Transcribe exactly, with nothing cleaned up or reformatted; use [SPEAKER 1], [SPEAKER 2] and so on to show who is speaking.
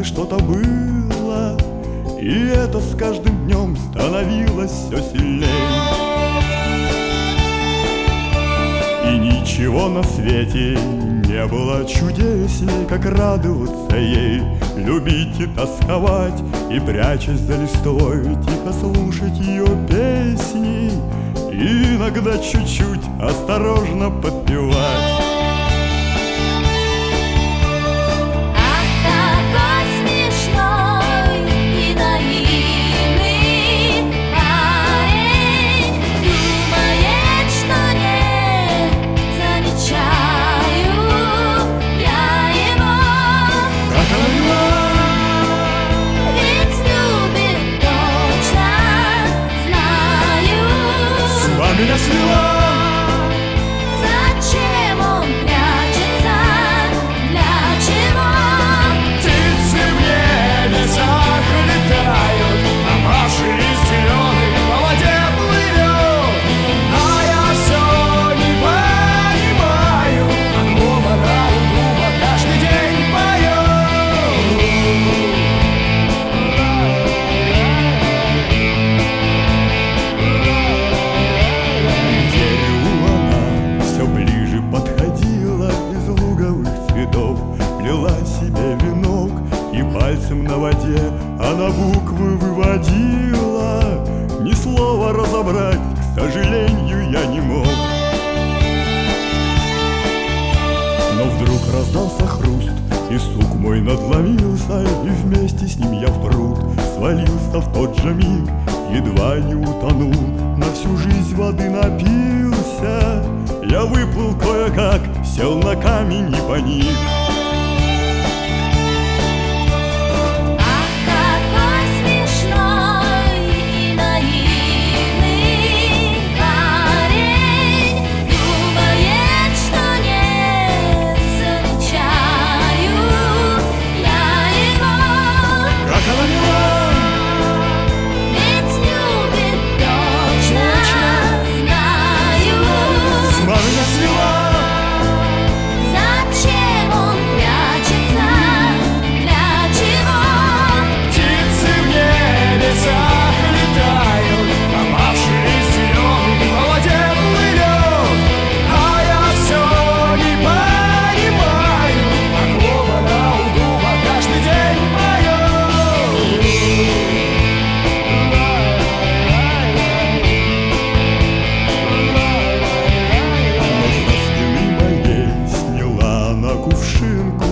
[SPEAKER 1] сердце что-то было, и это с каждым днем становилось все сильней. И ничего на свете не было чудесней, как радоваться ей, любить и тосковать, и, прячась за листвой, тихо слушать ее песни, и иногда чуть-чуть осторожно подпевать. Меня свела.
[SPEAKER 2] Зачем он прячется? Для чего?
[SPEAKER 1] Птицы в небесах летают, а Маша из зеленой по воде плывет. А я все не понимаю, а клуба на клуба каждый день плела себе венок, и пальцем на воде она буквы выводила. Ни слова разобрать, к сожалению, я не мог. Но вдруг раздался хруст, и сук мой надломился, и вместе с ним я в пруд свалился в тот же миг, едва не утонул, на всю жизнь воды напился. Я выплыл кое-как, сел на камень и паник. Кувшинку